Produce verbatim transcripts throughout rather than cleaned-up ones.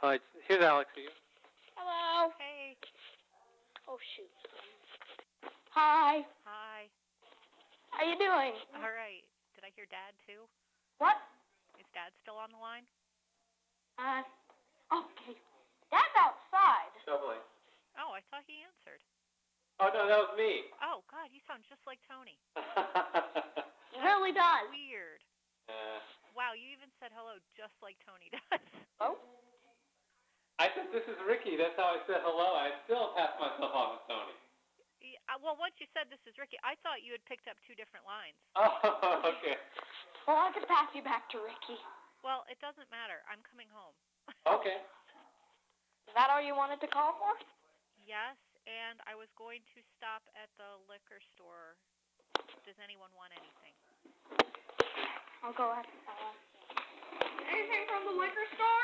Hi, here's Alex. Are you? Hello. Hey. Oh, shoot. Hi. Hi. How you doing? All right. Did I hear Dad, too? What? Is Dad still on the line? Uh, okay. Dad's outside. Doubling. Oh, I thought he answered. Oh, no, that was me. Oh, God, you sound just like Tony. He really does. Weird. uh, Wow, you even said hello just like Tony does. Oh? I said this is Ricky. That's how I said hello. I still pass myself off as Tony. Yeah, well, once you said this is Ricky, I thought you had picked up two different lines. Oh, okay. Well, I could pass you back to Ricky. Well, it doesn't matter. I'm coming home. Okay. Is that all you wanted to call for? Yes, and I was going to stop at the liquor store. Does anyone want anything? I'll go ahead. Uh, anything from the liquor store?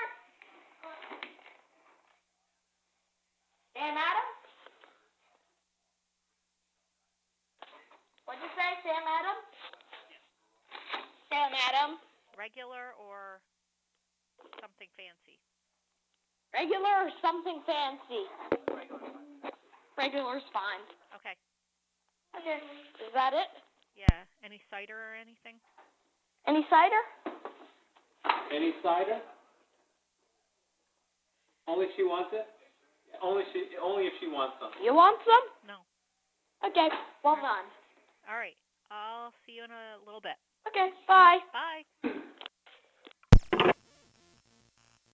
Sam Adams? What'd you say, Sam Adams? Sam Adams? Regular or something fancy? Regular or something fancy? Regular's fine. Okay. Okay. Is that it? Yeah. Any cider or anything? Any cider? Any cider? Only if she wants it? Only she. Only if she wants some. You want some? No. Okay. Well done. All right. I'll see you in a little bit. Okay. Bye. Bye.